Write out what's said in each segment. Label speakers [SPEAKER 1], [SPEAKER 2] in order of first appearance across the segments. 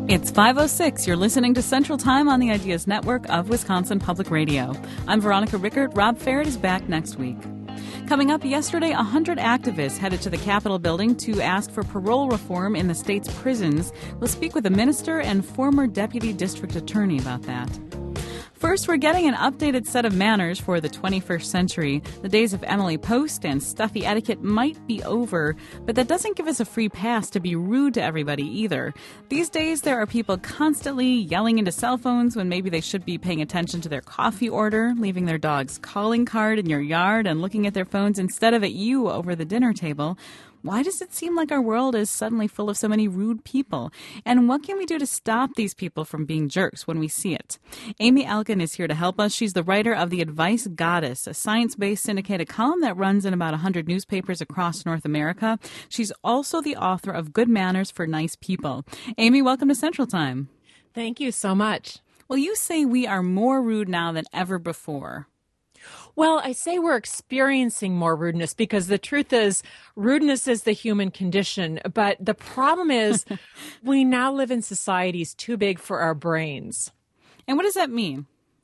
[SPEAKER 1] It's 5:06. You're listening to Central Time on the Ideas Network of Wisconsin Public Radio. I'm Veronica Rickert. Rob Farrett is back next week. Coming up, yesterday, 100 activists headed to the Capitol building to ask for parole reform in the state's prisons. We'll speak with a minister and former deputy district attorney about that. First, we're getting an updated set of manners for the 21st century. The days of Emily Post and stuffy etiquette might be over, but that doesn't give us a free pass to be rude to everybody either. These days, there are people constantly yelling into cell phones when maybe they should be paying attention to their coffee order, leaving their dog's calling card in your yard and looking at their phones instead of at you over the dinner table. Why does it seem like our world is suddenly full of so many rude people? And what can we do to stop these people from being jerks when we see it? Amy Elkin is here to help us. She's the writer of The Advice Goddess, a science-based syndicated column that runs in about 100 newspapers across North America. She's also the author of Good Manners for Nice People. Amy, welcome to Central Time.
[SPEAKER 2] Thank you so much.
[SPEAKER 1] Well, you say we are more rude now than ever before.
[SPEAKER 2] Well, I say we're experiencing more rudeness because the truth is rudeness is the human condition. But the problem is we now live in societies too big for our brains.
[SPEAKER 1] And what does that mean?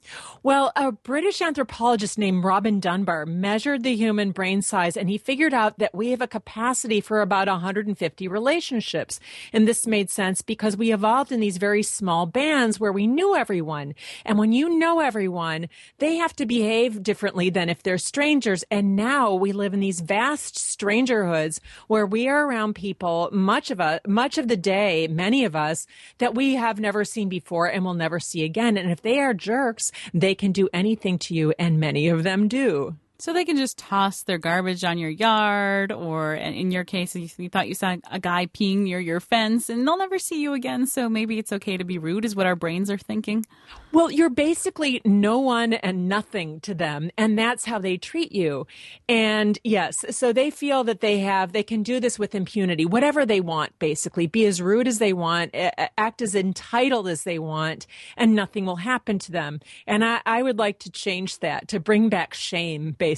[SPEAKER 2] Well, a British anthropologist named Robin Dunbar measured the human brain size, and he figured out that we have a capacity for about 150 relationships. And this made sense because we evolved in these very small bands where we knew everyone. And when you know everyone, they have to behave differently than if they're strangers. And now we live in these vast strangerhoods where we are around people, much of the day, many of us, that we have never seen before and will never see again. And if they are jerks, they can do anything to you, and many of them do.
[SPEAKER 1] So they can just toss their garbage on your yard, or in your case, you thought you saw a guy peeing near your fence, and they'll never see you again, so maybe it's okay to be rude, is what our brains are thinking.
[SPEAKER 2] Well, you're basically no one and nothing to them, and that's how they treat you. And yes, so they feel that they can do this with impunity, whatever they want, basically. Be as rude as they want, act as entitled as they want, and nothing will happen to them. And I would like to change that, to bring back shame, basically.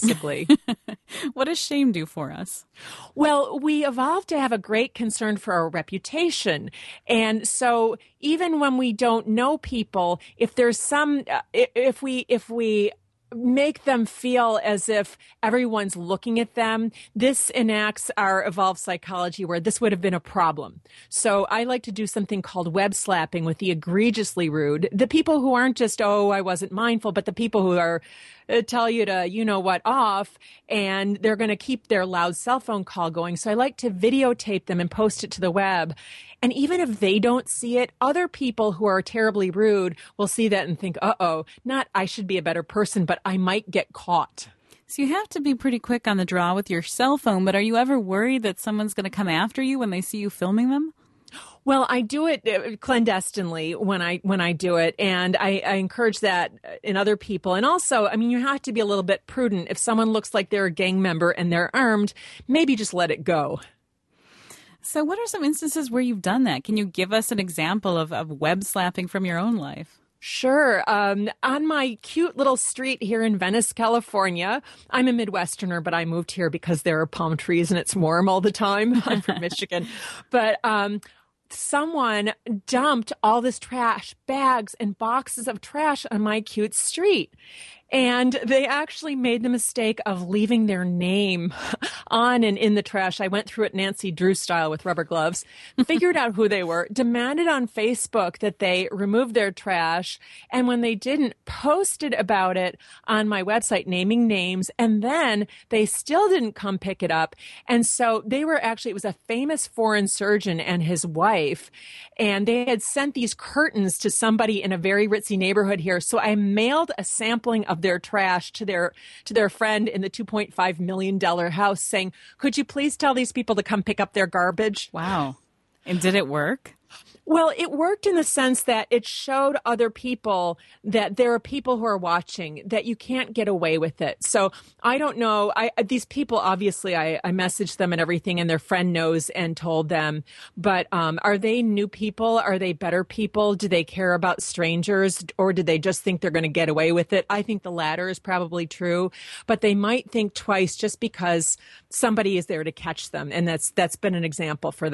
[SPEAKER 1] What does shame do for us?
[SPEAKER 2] Well, we evolved to have a great concern for our reputation. And so even when we don't know people, if there's if we make them feel as if everyone's looking at them, this enacts our evolved psychology where this would have been a problem. So I like to do something called web slapping with the egregiously rude. The people who aren't just, I wasn't mindful, but the people who are tell you to, off, and they're going to keep their loud cell phone call going. So I like to videotape them and post it to the web. And even if they don't see it, other people who are terribly rude will see that and think, not I should be a better person, but I might get caught.
[SPEAKER 1] So you have to be pretty quick on the draw with your cell phone, but are you ever worried that someone's going to come after you when they see you filming them?
[SPEAKER 2] Well, I do it clandestinely when I do it, and I encourage that in other people. And also, you have to be a little bit prudent. If someone looks like they're a gang member and they're armed, maybe just let it go.
[SPEAKER 1] So what are some instances where you've done that? Can you give us an example of web slapping from your own life?
[SPEAKER 2] Sure. On my cute little street here in Venice, California, I'm a Midwesterner, but I moved here because there are palm trees and it's warm all the time. I'm from Michigan. But someone dumped all this trash, bags and boxes of trash on my cute street. And they actually made the mistake of leaving their name on and in the trash. I went through it Nancy Drew style with rubber gloves, figured out who they were, demanded on Facebook that they remove their trash. And when they didn't, posted about it on my website, naming names. And then they still didn't come pick it up. And so it was a famous foreign surgeon and his wife. And they had sent these curtains to somebody in a very ritzy neighborhood here. So I mailed a sampling of their trash to their friend in the $2.5 million house saying, could you please tell these people to come pick up their garbage?
[SPEAKER 1] Wow. And did it work?
[SPEAKER 2] Well, it worked in the sense that it showed other people that there are people who are watching, that you can't get away with it. So I don't know. These people, obviously, I messaged them and everything, and their friend knows and told them. But are they new people? Are they better people? Do they care about strangers? Or do they just think they're going to get away with it? I think the latter is probably true. But they might think twice just because somebody is there to catch them. And that's been an example for them.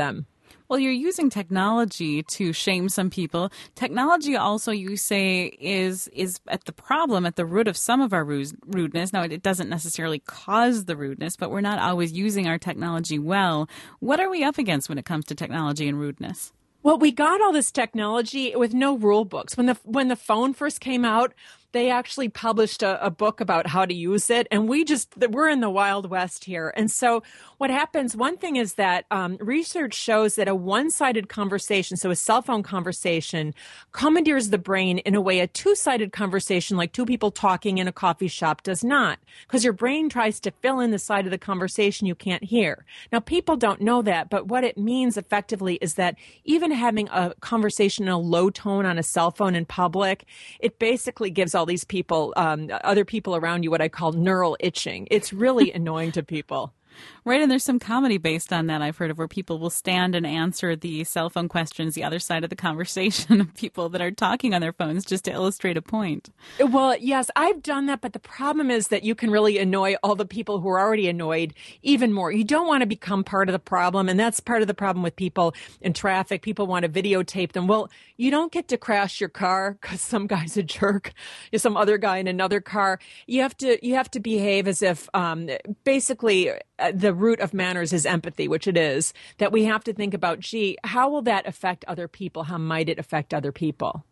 [SPEAKER 1] Well, you're using technology to shame some people. Technology also, you say, is at the root of some of our rudeness. Now, it doesn't necessarily cause the rudeness, but we're not always using our technology well. What are we up against when it comes to technology and rudeness?
[SPEAKER 2] Well, we got all this technology with no rule books. When the phone first came out, they actually published a book about how to use it. And we're in the Wild West here. And so what happens, one thing is that research shows that a one-sided conversation, so a cell phone conversation, commandeers the brain in a way a two-sided conversation, like two people talking in a coffee shop, does not. Because your brain tries to fill in the side of the conversation you can't hear. Now, people don't know that, but what it means effectively is that even having a conversation in a low tone on a cell phone in public, it basically gives all these people, other people around you, what I call neural itching. It's really annoying to people.
[SPEAKER 1] Right, and there's some comedy based on that I've heard of, where people will stand and answer the cell phone questions the other side of the conversation of people that are talking on their phones just to illustrate a point.
[SPEAKER 2] Well, yes, I've done that, but the problem is that you can really annoy all the people who are already annoyed even more. You don't want to become part of the problem, and that's part of the problem with people in traffic. People want to videotape them. Well, you don't get to crash your car because some guy's a jerk, some other guy in another car. You have to behave as if basically the root of manners is empathy, which it is, that we have to think about, gee, how will that affect other people? How might it affect other people?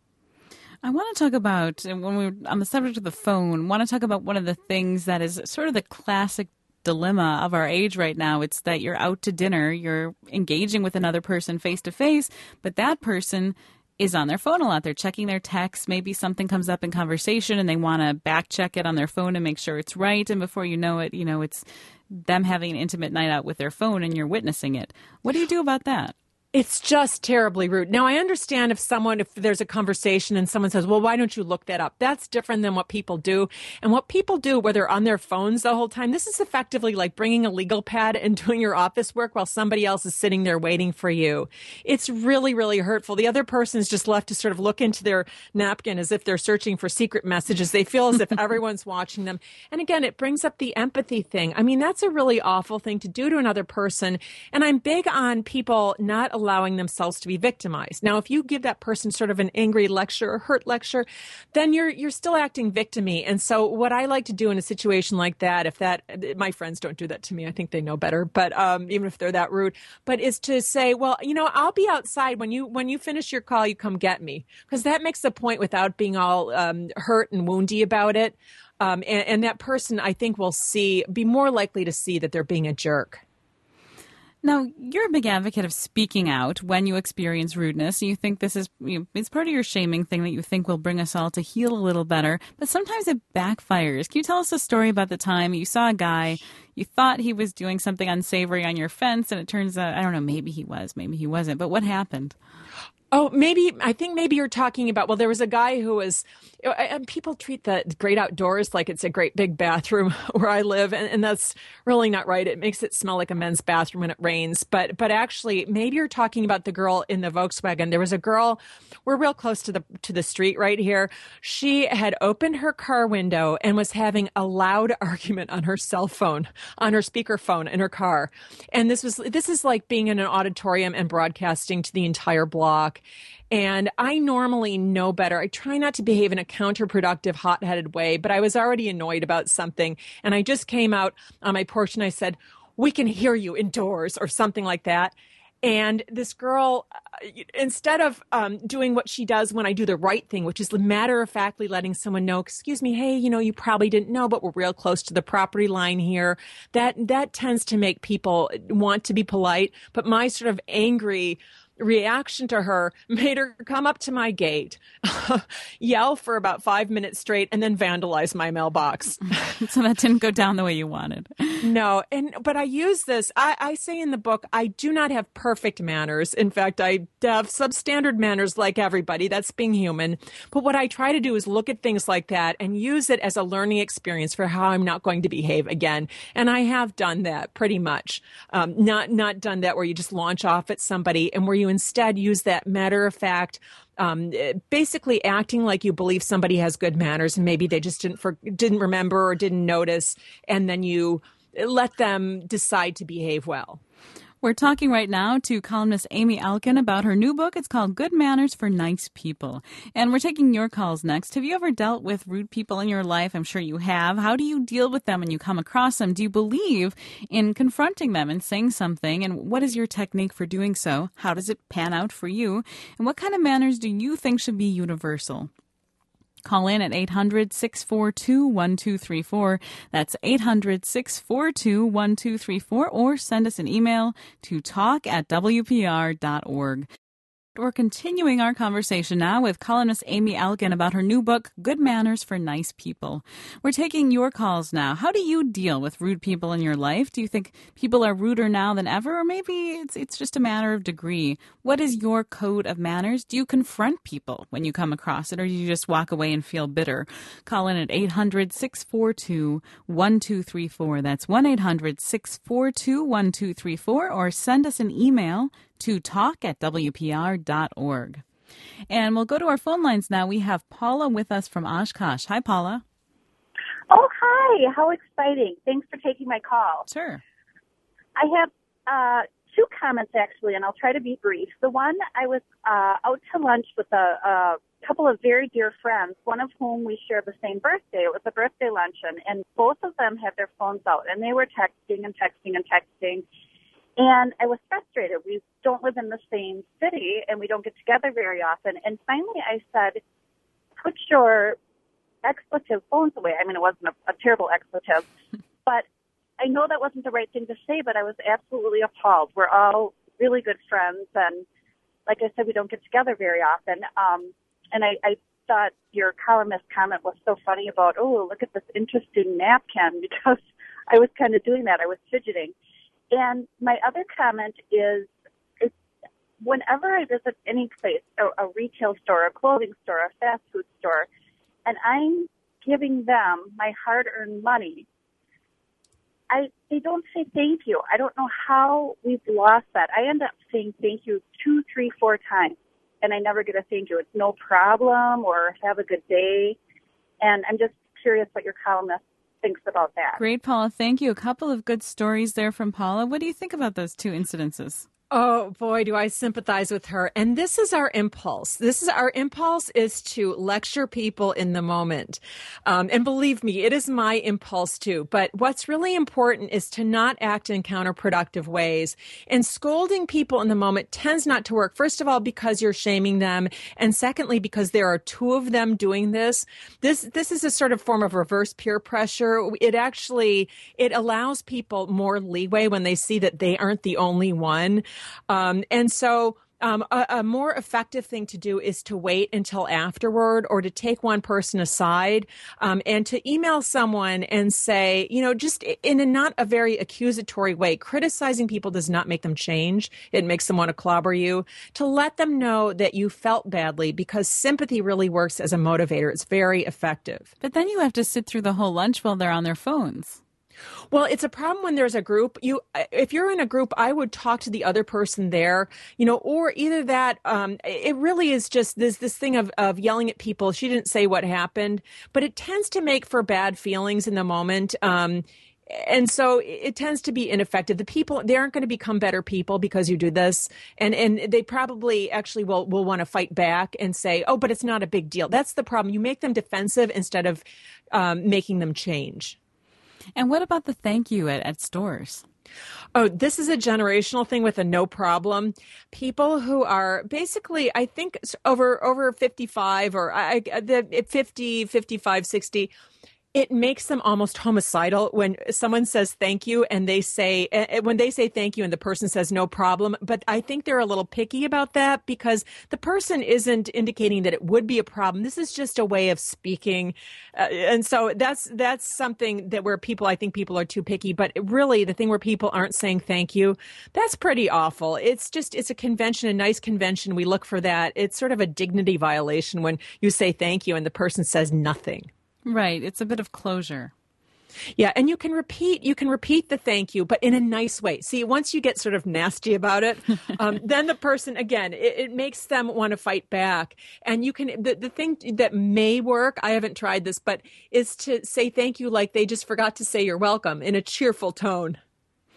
[SPEAKER 1] I want to talk about, when we're on the subject of the phone, want to talk about one of the things that is sort of the classic dilemma of our age right now. It's that you're out to dinner, you're engaging with another person face to face, but that person is on their phone a lot. They're checking their texts. Maybe something comes up in conversation and they want to back check it on their phone and make sure it's right. And before you know it, it's them having an intimate night out with their phone and you're witnessing it. What do you do about that?
[SPEAKER 2] It's just terribly rude. Now, I understand if there's a conversation and someone says, well, why don't you look that up? That's different than what people do. And what people do, where they're on their phones the whole time, this is effectively like bringing a legal pad and doing your office work while somebody else is sitting there waiting for you. It's really, really hurtful. The other person is just left to sort of look into their napkin as if they're searching for secret messages. They feel as if everyone's watching them. And again, it brings up the empathy thing. I mean, that's a really awful thing to do to another person. And I'm big on people not allowing themselves to be victimized. Now, if you give that person sort of an angry lecture or hurt lecture, then you're still acting victim-y. And so what I like to do in a situation like that, my friends don't do that to me, I think they know better, but even if they're that rude, but is to say, well, I'll be outside when you finish your call, you come get me. Because that makes the point without being all hurt and woundy about it. And that person, I think, will be more likely to see that they're being a jerk.
[SPEAKER 1] Now, you're a big advocate of speaking out when you experience rudeness. You think this is, it's part of your shaming thing that you think will bring us all to heal a little better, but sometimes it backfires. Can you tell us a story about the time you saw a guy, you thought he was doing something unsavory on your fence, and it turns out, I don't know, maybe he was, maybe he wasn't, but what happened?
[SPEAKER 2] Oh, I think maybe you're talking about, well, there was a guy who was, and people treat the great outdoors like it's a great big bathroom where I live, and that's really not right. It makes it smell like a men's bathroom when it rains. But actually, maybe you're talking about the girl in the Volkswagen. There was a girl, we're real close to the street right here. She had opened her car window and was having a loud argument on her cell phone, on her speakerphone in her car. And this is like being in an auditorium and broadcasting to the entire block. And I normally know better. I try not to behave in a counterproductive, hot-headed way, but I was already annoyed about something. And I just came out on my porch and I said, "We can hear you indoors," or something like that. And this girl, instead of doing what she does when I do the right thing, which is matter-of-factly letting someone know, "Excuse me, hey, you probably didn't know, but we're real close to the property line here," that tends to make people want to be polite. But my sort of angry reaction to her made her come up to my gate, yell for about 5 minutes straight, and then vandalize my mailbox.
[SPEAKER 1] So that didn't go down the way you wanted.
[SPEAKER 2] No, but I use this. I say in the book, I do not have perfect manners. In fact, I have substandard manners like everybody. That's being human. But what I try to do is look at things like that and use it as a learning experience for how I'm not going to behave again. And I have done that pretty much. Not done that where you just launch off at somebody and where you instead use that matter of fact, basically acting like you believe somebody has good manners and maybe they just didn't remember or didn't notice, and then you let them decide to behave well.
[SPEAKER 1] We're talking right now to columnist Amy Alkin about her new book. It's called Good Manners for Nice People. And we're taking your calls next. Have you ever dealt with rude people in your life? I'm sure you have. How do you deal with them when you come across them? Do you believe in confronting them and saying something? And what is your technique for doing so? How does it pan out for you? And what kind of manners do you think should be universal? Call in at 800-642-1234. That's 800-642-1234. Or send us an email to talk@wpr.org. We're continuing our conversation now with columnist Amy Alkin about her new book, Good Manners for Nice People. We're taking your calls now. How do you deal with rude people in your life? Do you think people are ruder now than ever? Or maybe it's just a matter of degree. What is your code of manners? Do you confront people when you come across it, or do you just walk away and feel bitter? Call in at 800-642-1234. That's 1-800-642-1234, or send us an email to talk@wpr.org. And we'll go to our phone lines now. We have Paula with us from Oshkosh. Hi, Paula.
[SPEAKER 3] Oh, hi. How exciting. Thanks for taking my call.
[SPEAKER 1] Sure.
[SPEAKER 3] I have two comments, actually, and I'll try to be brief. The one, I was out to lunch with a couple of very dear friends, one of whom we share the same birthday. It was a birthday luncheon, and both of them had their phones out, and they were texting and texting and texting. And I was frustrated. We don't live in the same city, and we don't get together very often. And finally I said, put your expletive phones away. I mean, it wasn't a terrible expletive, but I know that wasn't the right thing to say, but I was absolutely appalled. We're all really good friends, and like I said, we don't get together very often. And I thought your columnist comment was so funny about, oh, look at this interesting napkin, because I was kind of doing that. I was fidgeting. And my other comment is whenever I visit any place, a retail store, a clothing store, a fast food store, and I'm giving them my hard-earned money, they don't say thank you. I don't know how we've lost that. I end up saying thank you 2, 3, 4 times, and I never get a thank you. It's no problem or have a good day. And I'm just curious what your columnist thinks about that.
[SPEAKER 1] Great, Paula. Thank you. A couple of good stories there from Paula. What do you think about those two incidences?
[SPEAKER 2] Oh, boy, do I sympathize with her. And this is our impulse. Our impulse is to lecture people in the moment. And believe me, it is my impulse too. But what's really important is to not act in counterproductive ways. And scolding people in the moment tends not to work. First of all, because you're shaming them. And secondly, because there are two of them doing this. This is a sort of form of reverse peer pressure. It allows people more leeway when they see that they aren't the only one. And so a more effective thing to do is to wait until afterward, or to take one person aside and to email someone and say, just in a not a very accusatory way. Criticizing people does not make them change. It makes them want to clobber you. To let them know that you felt badly, because sympathy really works as a motivator. It's very effective.
[SPEAKER 1] But then you have to sit through the whole lunch while they're on their phones.
[SPEAKER 2] Well, it's a problem when there's a group. If you're in a group, I would talk to the other person there, or either that, it really is just this thing of yelling at people. She didn't say what happened, but it tends to make for bad feelings in the moment. And so it tends to be ineffective. The people, they aren't going to become better people because you do this. And they probably actually will want to fight back and say, oh, but it's not a big deal. That's the problem. You make them defensive instead of making them change.
[SPEAKER 1] And what about the thank you at stores?
[SPEAKER 2] Oh, this is a generational thing with a no problem. People who are basically, I think, over 55 or 50, 55, 60, it makes them almost homicidal when someone says thank you and when they say thank you and the person says no problem. But I think they're a little picky about that because the person isn't indicating that it would be a problem. This is just a way of speaking. And so that's something that I think people are too picky. But really, the thing where people aren't saying thank you, that's pretty awful. It's a convention, a nice convention. We look for that. It's sort of a dignity violation when you say thank you and the person says nothing.
[SPEAKER 1] Right. It's a bit of closure.
[SPEAKER 2] Yeah, and you can repeat the thank you, but in a nice way. See, once you get sort of nasty about it, then the person, again, it makes them want to fight back. And you can, the thing that may work, I haven't tried this, but is to say thank you like they just forgot to say you're welcome in a cheerful tone.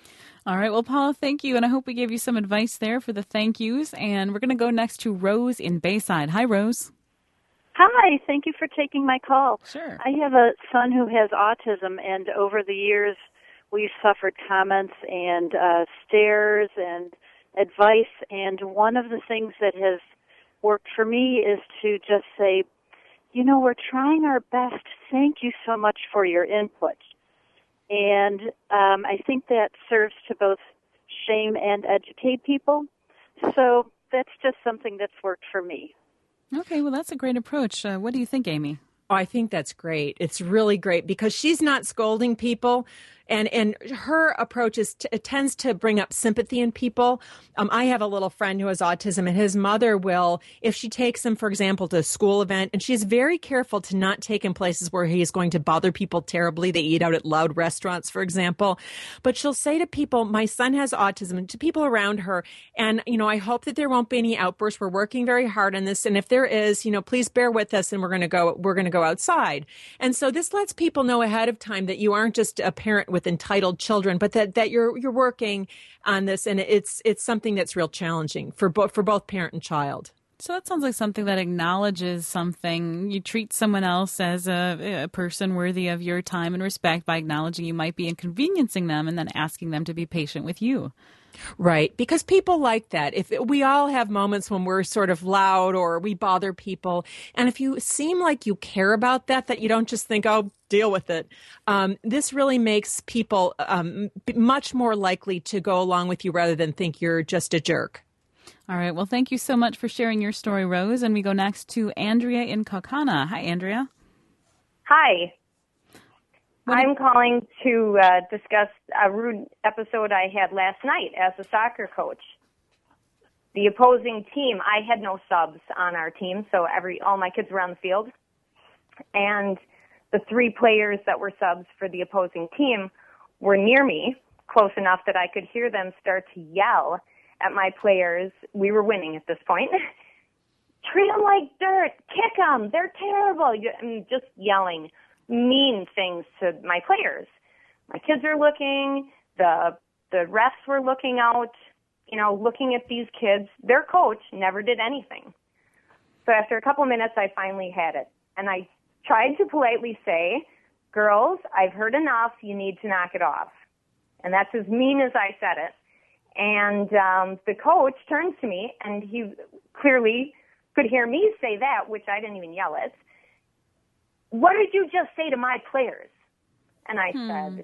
[SPEAKER 1] All right. Well, Paula, thank you. And I hope we gave you some advice there for the thank yous. And we're going to go next to Rose in Bayside. Hi, Rose.
[SPEAKER 4] Hi, thank you for taking my call.
[SPEAKER 1] Sure.
[SPEAKER 4] I have a son who has autism, and over the years we've suffered comments and stares and advice, and one of the things that has worked for me is to just say, we're trying our best. Thank you so much for your input. And I think that serves to both shame and educate people. So that's just something that's worked for me.
[SPEAKER 1] Okay, well, that's a great approach. What do you think, Amy?
[SPEAKER 2] Oh, I think that's great. It's really great because she's not scolding people. And her approach it tends to bring up sympathy in people. I have a little friend who has autism, and his mother will, if she takes him, for example, to a school event, and she's very careful to not take him places where he is going to bother people terribly. They eat out at loud restaurants, for example. But she'll say to people, my son has autism, and to people around her, and, I hope that there won't be any outbursts. We're working very hard on this. And if there is, please bear with us, and we're going to go outside. And so this lets people know ahead of time that you aren't just a parent with entitled children, but that you're working on this, and it's something that's real challenging for both parent and child.
[SPEAKER 1] So that sounds like something that acknowledges something. You treat someone else as a person worthy of your time and respect by acknowledging you might be inconveniencing them and then asking them to be patient with you.
[SPEAKER 2] Right, because people like that. If we all have moments when we're sort of loud or we bother people, and if you seem like you care about that you don't just think, oh, deal with it, this really makes people much more likely to go along with you rather than think you're just a jerk.
[SPEAKER 1] All right, well, thank you so much for sharing your story, Rose. And we go next to Andrea in Kaukauna. Hi, Andrea.
[SPEAKER 5] Hi. I'm calling to discuss a rude episode I had last night as a soccer coach. The opposing team, I had no subs on our team, so all my kids were on the field. And the 3 players that were subs for the opposing team were near me, close enough that I could hear them start to yell at my players. We were winning at this point. Treat them like dirt. Kick them. They're terrible. I'm just yelling mean things to my players. My kids are looking. The refs were looking out, looking at these kids. Their coach never did anything. So after a couple minutes, I finally had it. And I tried to politely say, girls, I've heard enough. You need to knock it off. And that's as mean as I said it. And the coach turns to me, and he clearly could hear me say that, which I didn't even yell at. What did you just say to my players? And I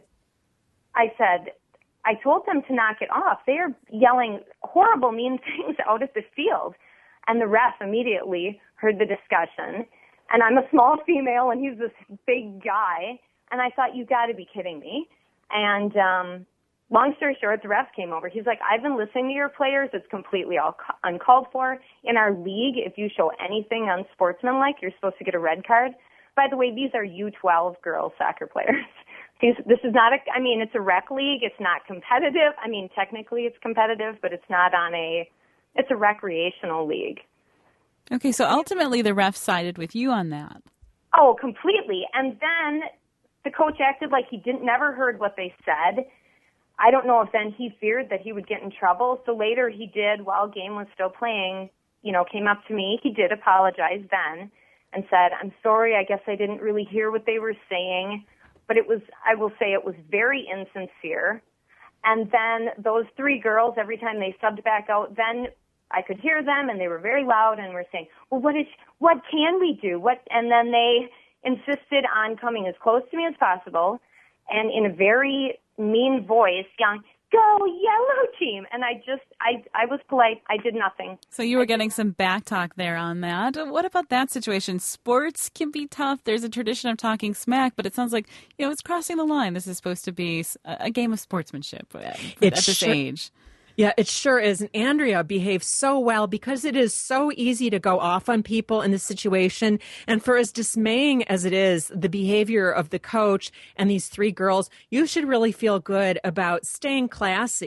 [SPEAKER 5] said, I told them to knock it off. They are yelling horrible, mean things out at the field. And the ref immediately heard the discussion. And I'm a small female, and he's this big guy. And I thought, you got to be kidding me. And long story short, the ref came over. He's like, I've been listening to your players. It's completely uncalled for. In our league, if you show anything unsportsmanlike, you're supposed to get a red card. By the way, these are U12 girls soccer players. This is not it's a rec league. It's not competitive. Technically it's competitive, but it's not it's a recreational league.
[SPEAKER 1] Okay, so ultimately the ref sided with you on that.
[SPEAKER 5] Oh, completely. And then the coach acted like he never heard what they said. I don't know if then he feared that he would get in trouble. So later he did, while game was still playing, came up to me. He did apologize then and said, I'm sorry, I guess I didn't really hear what they were saying. But I will say it was very insincere. And then those 3 girls, every time they subbed back out, then I could hear them, and they were very loud and were saying, well, what can we do? And then they insisted on coming as close to me as possible, and in a very mean voice, yelling, go yellow team. And I was polite. I did nothing.
[SPEAKER 1] So you were getting some back talk there on that. What about that situation? Sports can be tough. There's a tradition of talking smack, but it sounds like, it's crossing the line. This is supposed to be a game of sportsmanship at this age.
[SPEAKER 2] Yeah, it sure is. And Andrea behaves so well because it is so easy to go off on people in this situation. And for as dismaying as it is, the behavior of the coach and these 3 girls, you should really feel good about staying classy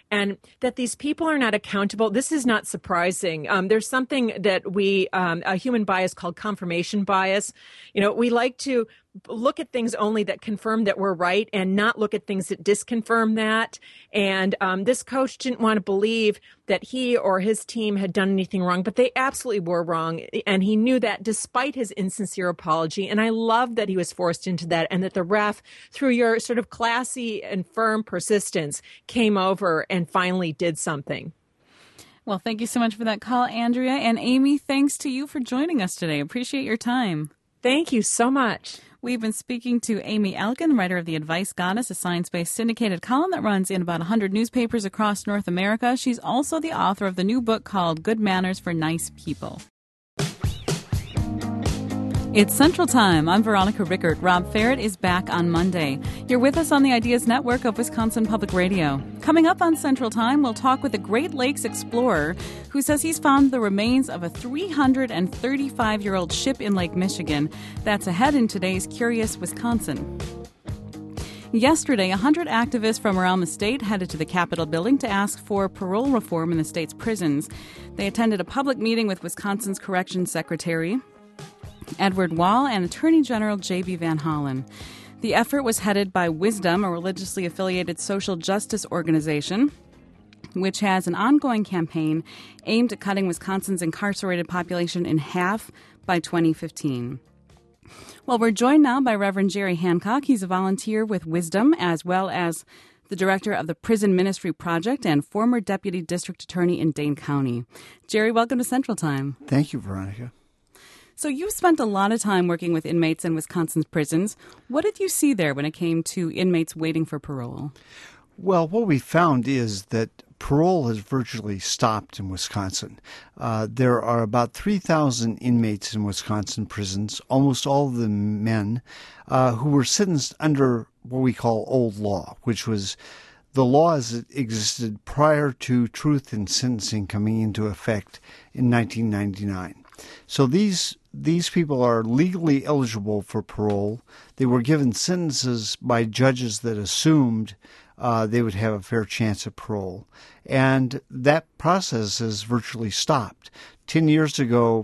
[SPEAKER 2] and that these people are not accountable. This is not surprising. There's something that a human bias called confirmation bias. We like to look at things only that confirm that we're right and not look at things that disconfirm that. And this coach didn't want to believe that he or his team had done anything wrong, but they absolutely were wrong. And he knew that despite his insincere apology. And I love that he was forced into that, and that the ref, through your sort of classy and firm persistence, came over and finally did something.
[SPEAKER 1] Well, thank you so much for that call, Andrea. And Amy, thanks to you for joining us today. Appreciate your time.
[SPEAKER 2] Thank you so much.
[SPEAKER 1] We've been speaking to Amy Elkin, writer of The Advice Goddess, a science-based syndicated column that runs in about 100 newspapers across North America. She's also the author of the new book called Good Manners for Nice People. It's Central Time. I'm Veronica Rickert. Rob Ferret is back on Monday. You're with us on the Ideas Network of Wisconsin Public Radio. Coming up on Central Time, we'll talk with a Great Lakes explorer who says he's found the remains of a 335-year-old ship in Lake Michigan. That's ahead in today's Curious Wisconsin. Yesterday, 100 activists from around the state headed to the Capitol building to ask for parole reform in the state's prisons. They attended a public meeting with Wisconsin's Corrections Secretary Edward Wall and Attorney General J.B. Van Hollen. The effort was headed by Wisdom, a religiously affiliated social justice organization, which has an ongoing campaign aimed at cutting Wisconsin's incarcerated population in half by 2015. Well, we're joined now by Reverend Jerry Hancock. He's a volunteer with Wisdom, as well as the director of the Prison Ministry Project and former deputy district attorney in Dane County. Jerry, welcome to Central Time.
[SPEAKER 6] Thank you, Veronica.
[SPEAKER 1] So you've spent a lot of time working with inmates in Wisconsin's prisons. What did you see there when it came to inmates waiting for parole?
[SPEAKER 6] Well, what we found is that parole has virtually stopped in Wisconsin. There are about 3,000 inmates in Wisconsin prisons, almost all of them men, who were sentenced under what we call old law, which was the law as it existed prior to truth in sentencing coming into effect in 1999. So these people are legally eligible for parole. They were given sentences by judges that assumed they would have a fair chance at parole. And that process has virtually stopped. 10 years ago,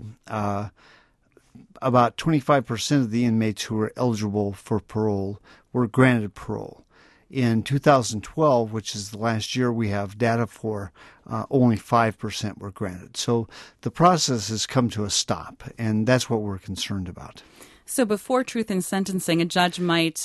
[SPEAKER 6] about 25% of the inmates who were eligible for parole were granted parole. In 2012, which is the last year we have data for, only 5% were granted. So the process has come to a stop, and that's what we're concerned about.
[SPEAKER 1] So before truth in sentencing, a judge might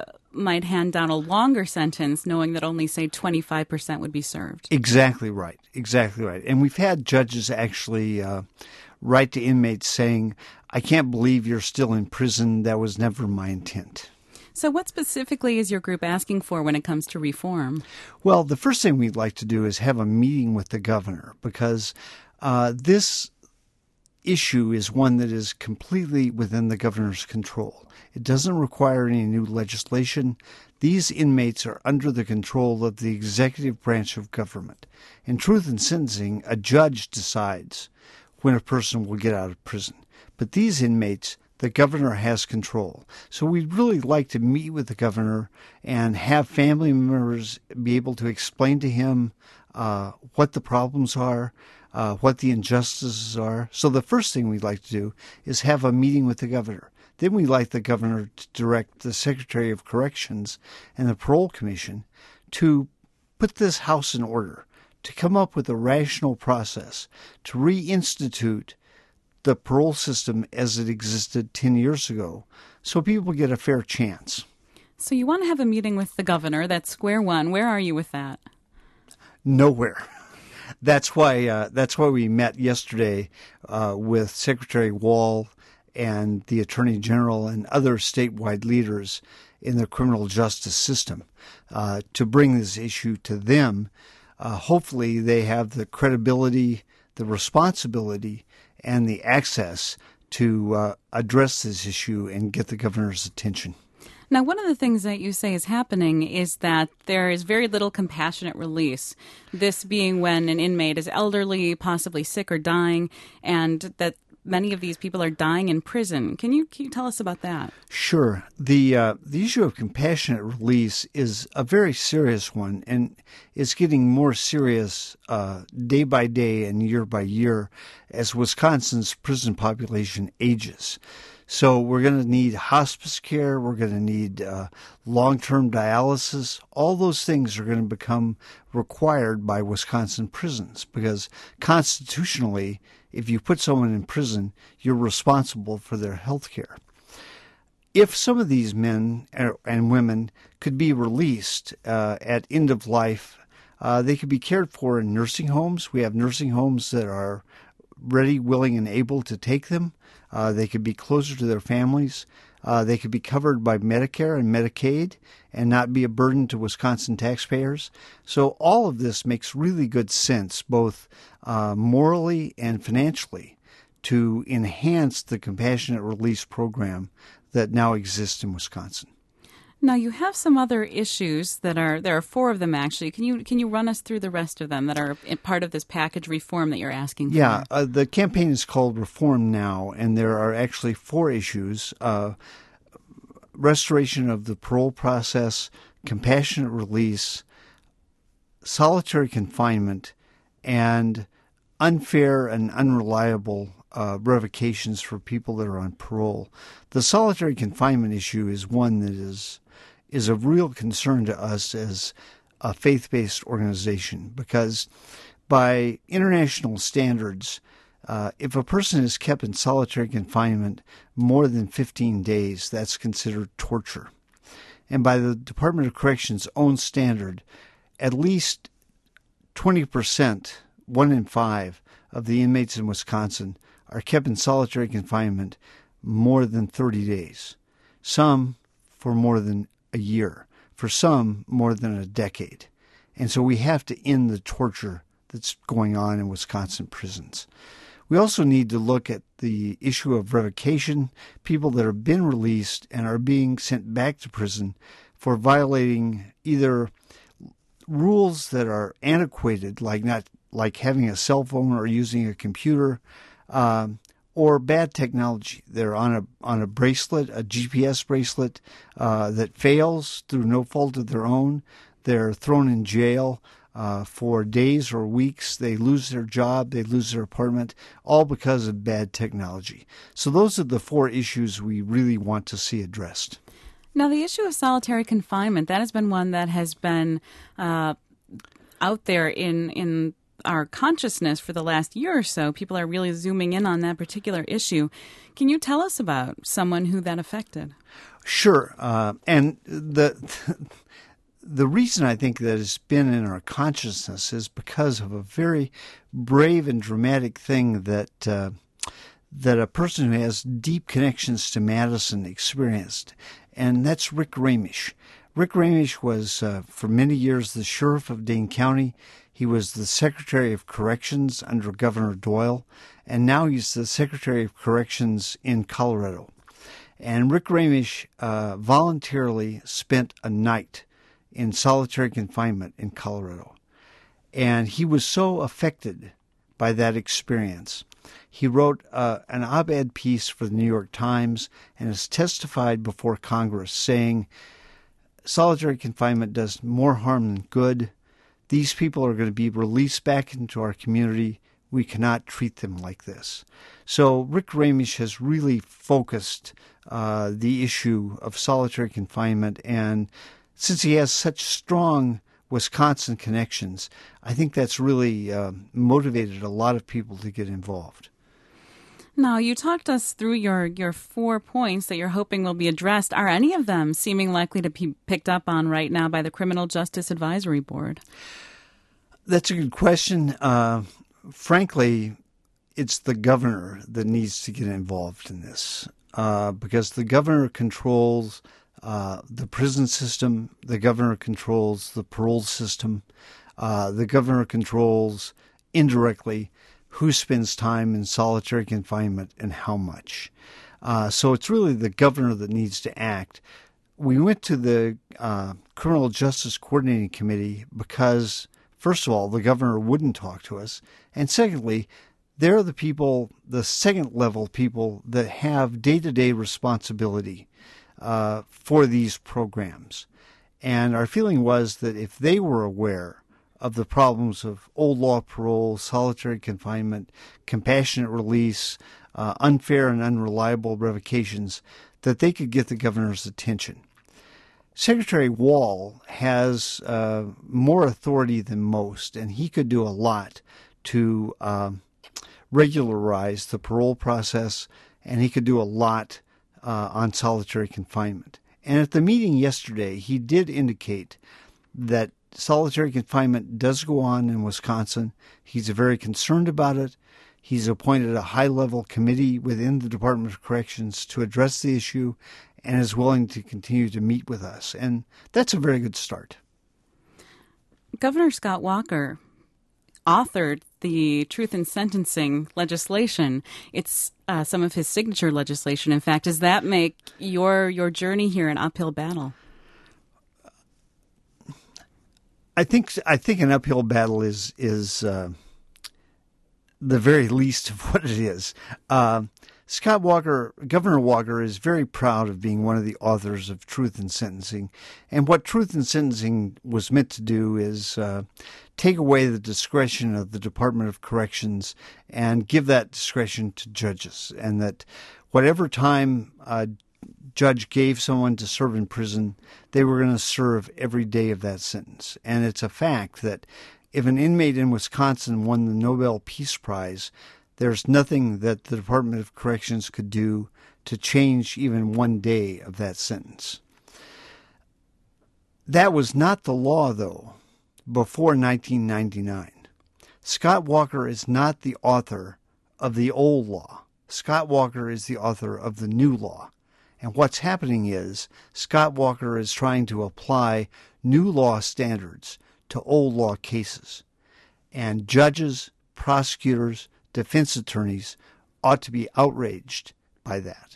[SPEAKER 1] hand down a longer sentence knowing that only, say, 25% would be served.
[SPEAKER 6] Exactly right. Exactly right. And we've had judges actually write to inmates saying, I can't believe you're still in prison. That was never my intent.
[SPEAKER 1] So what specifically is your group asking for when it comes to reform?
[SPEAKER 6] Well, the first thing we'd like to do is have a meeting with the governor, because this issue is one that is completely within the governor's control. It doesn't require any new legislation. These inmates are under the control of the executive branch of government. In truth in sentencing, a judge decides when a person will get out of prison. But these inmates, the governor has control. So we'd really like to meet with the governor and have family members be able to explain to him what the problems are, what the injustices are. So the first thing we'd like to do is have a meeting with the governor. Then we'd like the governor to direct the Secretary of Corrections and the Parole Commission to put this house in order, to come up with a rational process, to reinstitute the parole system as it existed 10 years ago, so people get a fair chance.
[SPEAKER 1] So you want to have a meeting with the governor. That's square one. Where are you with that?
[SPEAKER 6] Nowhere. That's why we met yesterday with Secretary Wall and the Attorney General and other statewide leaders in the criminal justice system to bring this issue to them. Hopefully they have the credibility, the responsibility, and the access to address this issue and get the governor's attention.
[SPEAKER 1] Now, one of the things that you say is happening is that there is very little compassionate release, this being when an inmate is elderly, possibly sick or dying, and that many of these people are dying in prison. Can you tell us about that?
[SPEAKER 6] Sure. The issue of compassionate release is a very serious one, and it's getting more serious day by day and year by year as Wisconsin's prison population ages. So we're going to need hospice care. We're going to need long-term dialysis. All those things are going to become required by Wisconsin prisons because constitutionally, if you put someone in prison, you're responsible for their health care. If some of these men and women could be released at end of life, they could be cared for in nursing homes. We have nursing homes that are ready, willing, and able to take them. They could be closer to their families. They could be covered by Medicare and Medicaid and not be a burden to Wisconsin taxpayers. So all of this makes really good sense, both morally and financially, to enhance the compassionate release program that now exists in Wisconsin.
[SPEAKER 1] Now, you have some other issues there are 4 of them, actually. Can you run us through the rest of them that are part of this package reform that you're asking for?
[SPEAKER 6] Yeah, the campaign is called Reform Now, and there are actually 4 issues. Restoration of the parole process, compassionate release, solitary confinement, and unfair and unreliable revocations for people that are on parole. The solitary confinement issue is one that is of real concern to us as a faith-based organization because by international standards, if a person is kept in solitary confinement more than 15 days, that's considered torture. And by the Department of Corrections' own standard, at least 20%, 1 in 5, of the inmates in Wisconsin are kept in solitary confinement more than 30 days. Some for more than a year. For some, more than a decade. And so we have to end the torture that's going on in Wisconsin prisons. We also need to look at the issue of revocation, people that have been released and are being sent back to prison for violating either rules that are antiquated, like having a cell phone or using a computer, or bad technology. They're on a bracelet, a GPS bracelet, that fails through no fault of their own. They're thrown in jail for days or weeks. They lose their job. They lose their apartment, all because of bad technology. So those are the 4 issues we really want to see addressed.
[SPEAKER 1] Now, the issue of solitary confinement, that has been one that has been out there in our consciousness for the last year or so. People are really zooming in on that particular issue. Can you tell us about someone who that affected?
[SPEAKER 6] Sure. And the reason I think that it's been in our consciousness is because of a very brave and dramatic thing that a person who has deep connections to Madison experienced, and that's Rick Ramish. Rick Ramish was, for many years, the sheriff of Dane County. He was the Secretary of Corrections under Governor Doyle, and now he's the Secretary of Corrections in Colorado. And Rick Ramish voluntarily spent a night in solitary confinement in Colorado. And he was so affected by that experience. He wrote an op-ed piece for the New York Times and has testified before Congress saying, solitary confinement does more harm than good. These people are going to be released back into our community. We cannot treat them like this. So Rick Ramish has really focused the issue of solitary confinement, and since he has such strong Wisconsin connections, I think that's really motivated a lot of people to get involved.
[SPEAKER 1] Now, you talked us through your 4 points that you're hoping will be addressed. Are any of them seeming likely to be picked up on right now by the Criminal Justice Advisory Board?
[SPEAKER 6] That's a good question. Frankly, it's the governor that needs to get involved in this because the governor controls the prison system, the governor controls the parole system, the governor controls indirectly who spends time in solitary confinement and how much. So it's really the governor that needs to act. We went to the Criminal Justice Coordinating Committee because, first of all, the governor wouldn't talk to us, and secondly, they're the people, the second-level people that have day-to-day responsibility for these programs. And our feeling was that if they were aware of the problems of old law parole, solitary confinement, compassionate release, unfair and unreliable revocations, that they could get the governor's attention. Secretary Wall has more authority than most, and he could do a lot to regularize the parole process, and he could do a lot on solitary confinement. And at the meeting yesterday, he did indicate that solitary confinement does go on in Wisconsin. He's very concerned about it. He's appointed a high-level committee within the Department of Corrections to address the issue and is willing to continue to meet with us. And that's a very good start.
[SPEAKER 1] Governor Scott Walker authored the Truth in Sentencing legislation. It's some of his signature legislation, in fact. Does that make your journey here an uphill battle?
[SPEAKER 6] I think an uphill battle is the very least of what it is. Governor Walker is very proud of being one of the authors of Truth in Sentencing. And what Truth in Sentencing was meant to do is take away the discretion of the Department of Corrections and give that discretion to judges. And that whatever time a judge gave someone to serve in prison, they were going to serve every day of that sentence. And it's a fact that if an inmate in Wisconsin won the Nobel Peace Prize, there's nothing that the Department of Corrections could do to change even one day of that sentence. That was not the law, though, before 1999. Scott Walker is not the author of the old law. Scott Walker is the author of the new law. And what's happening is Scott Walker is trying to apply new law standards to old law cases. And judges, prosecutors, defense attorneys ought to be outraged by that.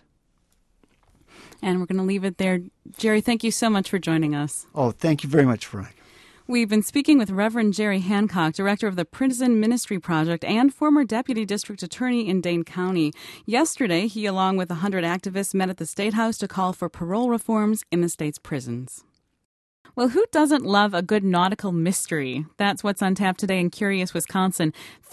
[SPEAKER 1] And we're going to leave it there. Jerry, thank you so much for joining us.
[SPEAKER 6] Oh, thank you very much, Veronica.
[SPEAKER 1] We've been speaking with Reverend Jerry Hancock, director of the Prison Ministry Project and former deputy district attorney in Dane County. Yesterday, he, along with 100 activists, met at the State House to call for parole reforms in the state's prisons. Well, who doesn't love a good nautical mystery? That's what's on tap today in Curious, Wisconsin.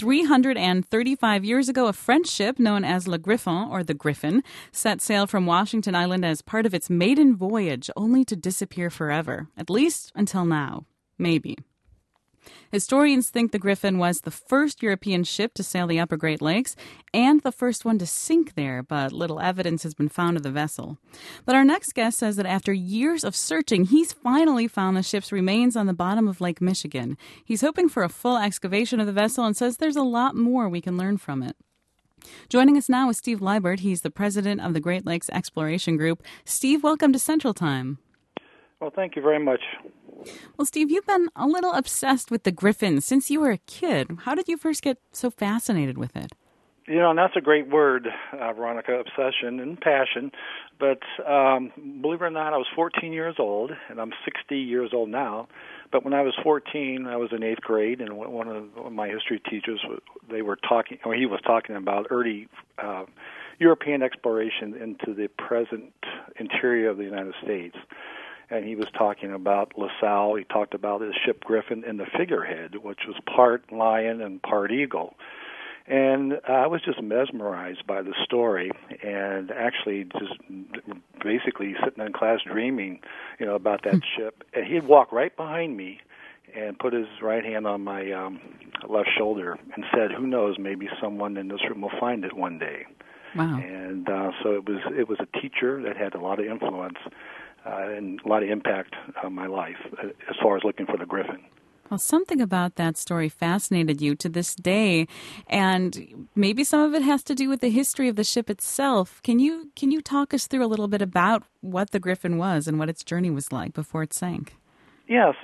[SPEAKER 1] 335 years ago, a French ship known as Le Griffon, or the Griffin, set sail from Washington Island as part of its maiden voyage, only to disappear forever, at least until now. Maybe. Historians think the Griffin was the first European ship to sail the upper Great Lakes and the first one to sink there, but little evidence has been found of the vessel. But our next guest says that after years of searching, he's finally found the ship's remains on the bottom of Lake Michigan. He's hoping for a full excavation of the vessel and says there's a lot more we can learn from it. Joining us now is Steve Liebert. He's the president of the Great Lakes Exploration Group. Steve, welcome to Central Time.
[SPEAKER 7] Well, thank you very much.
[SPEAKER 1] Well, Steve, you've been a little obsessed with the Griffin since you were a kid. How did you first get so fascinated with it?
[SPEAKER 7] You know, and that's a great word, Veronica, obsession and passion. But believe it or not, I was 14 years old, and I'm 60 years old now. But when I was 14, I was in 8th grade, and one of my history teachers, he was talking about early European exploration into the present interior of the United States. And he was talking about LaSalle. He talked about his ship Griffin and the figurehead, which was part lion and part eagle. And I was just mesmerized by the story, and actually just basically sitting in class dreaming, about that ship. And he'd walk right behind me and put his right hand on my left shoulder and said, "Who knows? Maybe someone in this room will find it one day."
[SPEAKER 1] Wow!
[SPEAKER 7] And so it was a teacher that had a lot of influence. And a lot of impact on my life as far as looking for the Griffin.
[SPEAKER 1] Well, something about that story fascinated you to this day, and maybe some of it has to do with the history of the ship itself. Can you talk us through a little bit about what the Griffin was and what its journey was like before it sank?
[SPEAKER 7] Yes.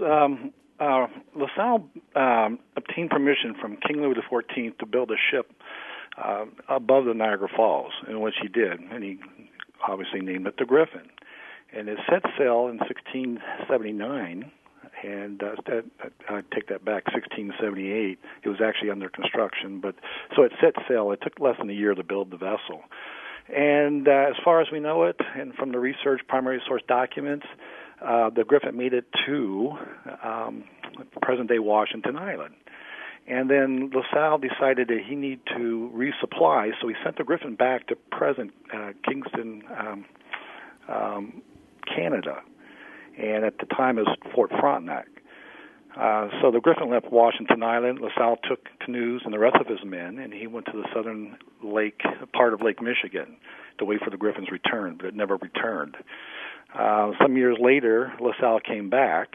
[SPEAKER 7] LaSalle obtained permission from King Louis XIV to build a ship above the Niagara Falls, in which he did, and he obviously named it the Griffin. And it set sail in 1679, and I take that back, 1678. It was actually under construction, but so it set sail. It took less than a year to build the vessel. And as far as we know it, and from the research primary source documents, the Griffin made it to present-day Washington Island. And then LaSalle decided that he needed to resupply, so he sent the Griffin back to present Kingston, Canada. And at the time it was Fort Frontenac. So the Griffin left Washington Island. LaSalle took canoes and the rest of his men, and he went to the southern lake, part of Lake Michigan, to wait for the Griffin's return, but it never returned. Some years later, LaSalle came back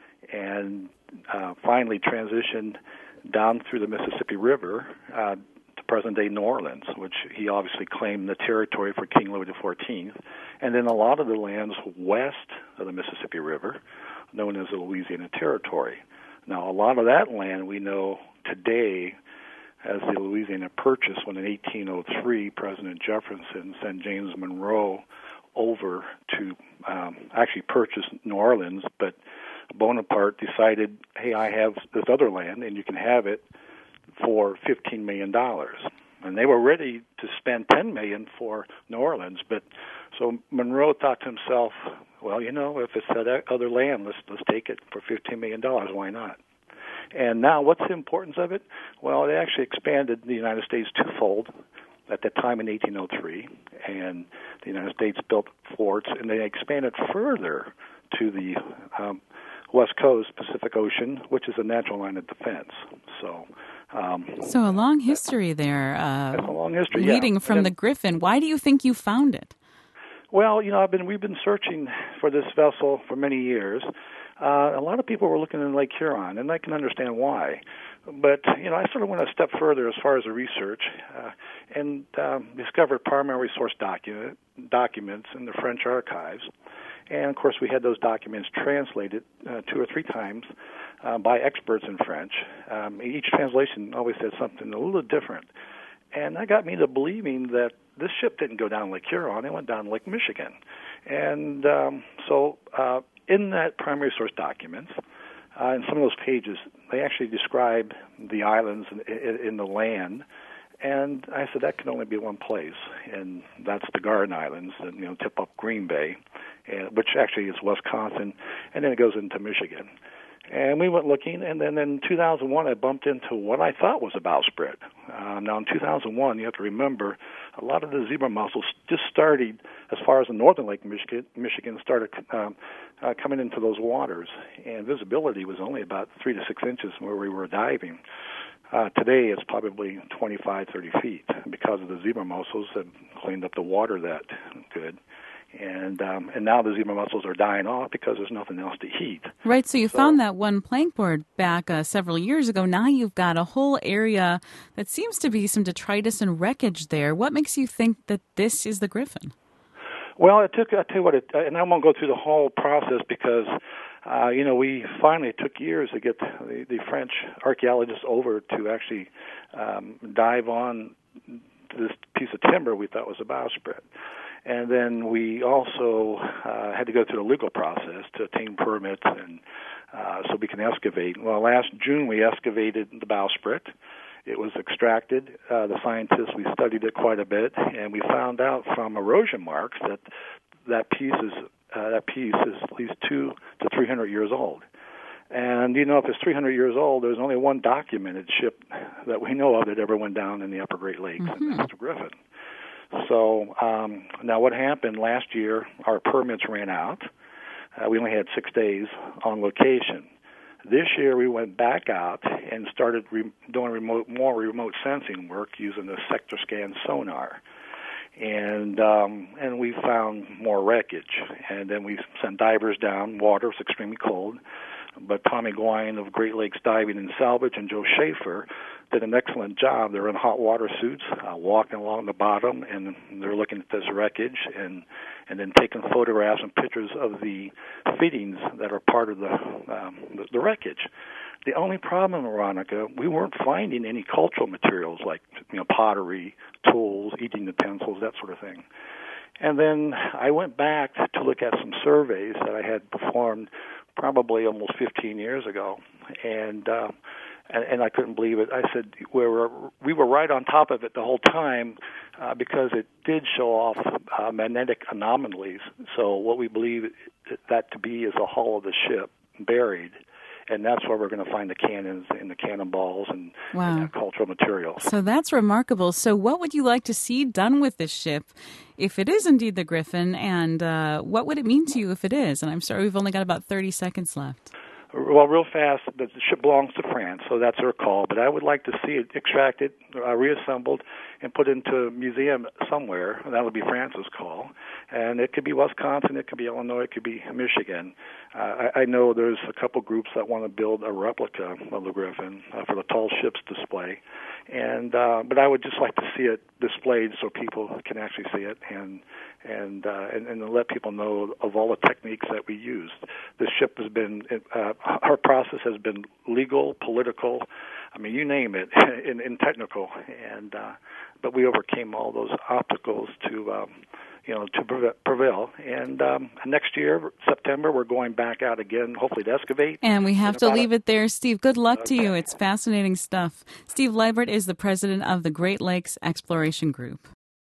[SPEAKER 7] and finally transitioned down through the Mississippi River to present-day New Orleans, which he obviously claimed the territory for King Louis XIV, and then a lot of the lands west of the Mississippi River, known as the Louisiana Territory. Now, a lot of that land we know today as the Louisiana Purchase, when in 1803 President Jefferson sent James Monroe over to actually purchase New Orleans, but Bonaparte decided, hey, I have this other land, and you can have it for $15 million. And they were ready to spend $10 million for New Orleans, but so Monroe thought to himself, well, you know, if it's that other land, let's take it for $15 million. Why not? And now, what's the importance of it? Well, it actually expanded the United States twofold at that time in 1803, and the United States built forts, and they expanded further to the West Coast, Pacific Ocean, which is a natural line of defense. So
[SPEAKER 1] a long history there.
[SPEAKER 7] That's a long history,
[SPEAKER 1] leading from the Griffin. Why do you think you found it?
[SPEAKER 7] Well, you know, we've been searching for this vessel for many years. A lot of people were looking in Lake Huron, and I can understand why. But, you know, I sort of went a step further as far as the research and discovered primary source documents in the French archives. And, of course, we had those documents translated 2 or 3 times by experts in French. Each translation always said something a little different. And that got me to believing that this ship didn't go down Lake Huron, it went down Lake Michigan. And so in that primary source documents, in some of those pages, they actually describe the islands in the land. And I said that can only be one place, and that's the Garden Islands that, you know, tip up Green Bay, which actually is Wisconsin, and then it goes into Michigan. And we went looking, and then in 2001, I bumped into what I thought was a bowsprit. Now, in 2001, you have to remember, a lot of the zebra mussels just started, as far as the northern Lake Michigan started coming into those waters, and visibility was only about 3 to 6 inches where we were diving. Today, it's probably 25, 30 feet because of the zebra mussels have cleaned up the water that good. And now the zebra mussels are dying off because there's nothing else to eat.
[SPEAKER 1] Right, so you found that one plankboard back several years ago. Now you've got a whole area that seems to be some detritus and wreckage there. What makes you think that this is the Griffin?
[SPEAKER 7] Well, I'll tell you what, and I won't go through the whole process because, you know, we finally took years to get the French archaeologists over to actually dive on this piece of timber we thought was a bowsprit. And then we also had to go through the legal process to obtain permits and so we can excavate. Well, last June we excavated the bowsprit. It was extracted. The scientists, we studied it quite a bit, and we found out from erosion marks that piece is at least 200 to 300 years old. And, you know, if it's 300 years old, there's only one documented ship that we know of that ever went down in the Upper Great Lakes, and that's the Griffin. So now what happened last year, our permits ran out. We only had 6 days on location. This year we went back out and started doing more remote sensing work using the sector scan sonar. And we found more wreckage. And then we sent divers down. Water was extremely cold. But Tommy Gwine of Great Lakes Diving and Salvage and Joe Schaefer did an excellent job. They're in hot water suits, walking along the bottom, and they're looking at this wreckage and then taking photographs and pictures of the fittings that are part of the wreckage. The only problem, Veronica, we weren't finding any cultural materials like, you know, pottery, tools, eating utensils, that sort of thing. And then I went back to look at some surveys that I had performed probably almost 15 years ago, and I couldn't believe it. I said we were right on top of it the whole time because it did show off magnetic anomalies. So what we believe that to be is a hull of the ship buried. And that's where we're going to find the cannons and the cannonballs and that cultural material.
[SPEAKER 1] So that's remarkable. So what would you like to see done with this ship if it is indeed the Griffin? And what would it mean to you if it is? And I'm sorry, we've only got about 30 seconds left.
[SPEAKER 7] Well, real fast, the ship belongs to France, so that's their call. But I would like to see it extracted, reassembled, and put into a museum somewhere. That would be France's call. And it could be Wisconsin, it could be Illinois, it could be Michigan. I know there's a couple groups that want to build a replica of the Griffin for the tall ships display. And but I would just like to see it displayed so people can actually see it and let people know of all the techniques that we used. The ship has been, our process has been legal, political, I mean, you name it, in technical, and but we overcame all those obstacles to prevail. And next year, September, we're going back out again, hopefully to excavate.
[SPEAKER 1] And we have to leave it there. Steve, good luck to you. It's fascinating stuff. Steve Liebert is the president of the Great Lakes Exploration Group.